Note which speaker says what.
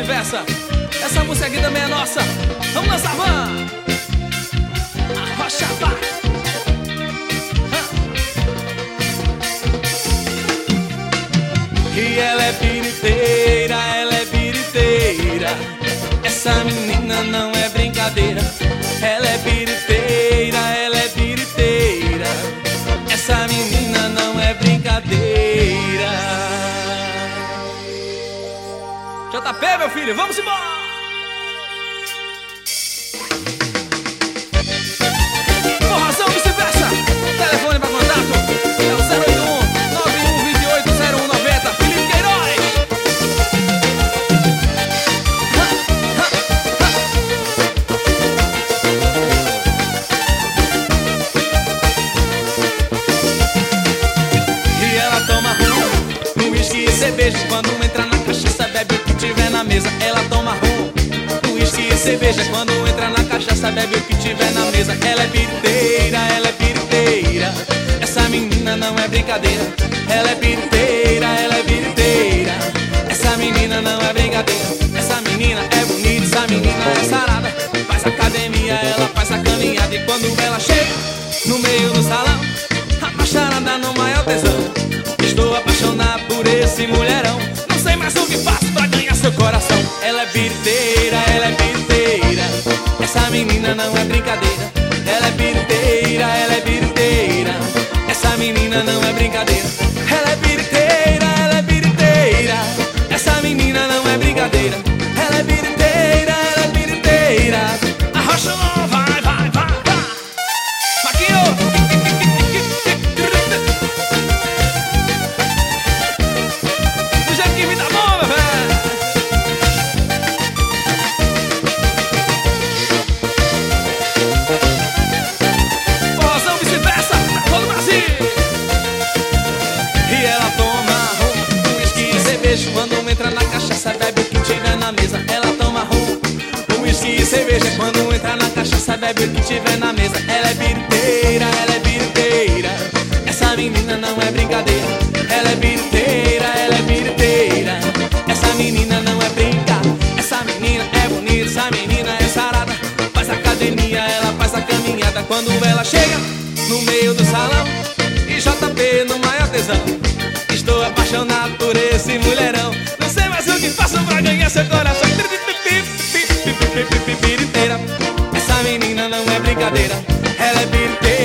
Speaker 1: vice-versa. Essa música aqui também é nossa. Vamos lançar, van. Arrocha, vai.
Speaker 2: E ela é biriteira, ela é biriteira. Essa menina não é brincadeira. Ela é biriteira, ela é biriteira. Essa menina não é brincadeira.
Speaker 1: JP, meu filho, vamos embora! Forrazão vice-versa. Telefone para contato é o 081-9128-0190. Felipe Queiroz.
Speaker 2: E ela toma rum, uísque e cerveja. Quando entra na cachaça, bebe o que tiver na mesa. Ela toma rum, uísque e cerveja. Quando entra na cachaça, bebe o que tiver na mesa. Ela é biriteira, ela é biriteira. Essa menina não é brincadeira. Ela é biriteira, ela é biriteira. Essa menina não é brincadeira. Essa menina é bonita, essa menina é sarada. Faz academia, ela faz a caminhada. E quando ela chega no meio do salão, a macharada no maior tesão. Estou apaixonado por esse mulherão.
Speaker 1: Não sei mais o que faço pra ganhar seu coração.
Speaker 2: Ela é biriteira, ela é biriteira. Essa menina não é brincadeira. Ela é biriteira, ela é biriteira. Essa menina não é brincadeira. Ela é biriteira, ela é biriteira. Essa menina não é brincadeira. Ela é biriteira, ela é biriteira.
Speaker 1: Arrocha, vai, vai, vai, vai. Maquinho. Do jeito que me dá bom, meu velho. Forrazão vice-versa pra todo o Brasil.
Speaker 2: E ela toma rum, uísque e cerveja. Quando entra na cachaça, bebe o que tiver na mesa. Ela toma rum, uísque e cerveja. Quando entra na cachaça, bebe o que tiver na mesa. Ela é biriteira, ela é biriteira. Essa menina não é brincadeira. Ela é biriteira, ela é biriteira. Essa menina não é brinca. Essa menina é bonita, essa menina é sarada. Faz academia, ela faz a caminhada. Quando ela chega no meio do salão, e JP no maior tesão. Estou apaixonado por esse mulherão.
Speaker 1: Não sei mais o que faço pra ganhar seu coração.
Speaker 2: Biriteira. Essa menina não é brincadeira. Ela é biriteira.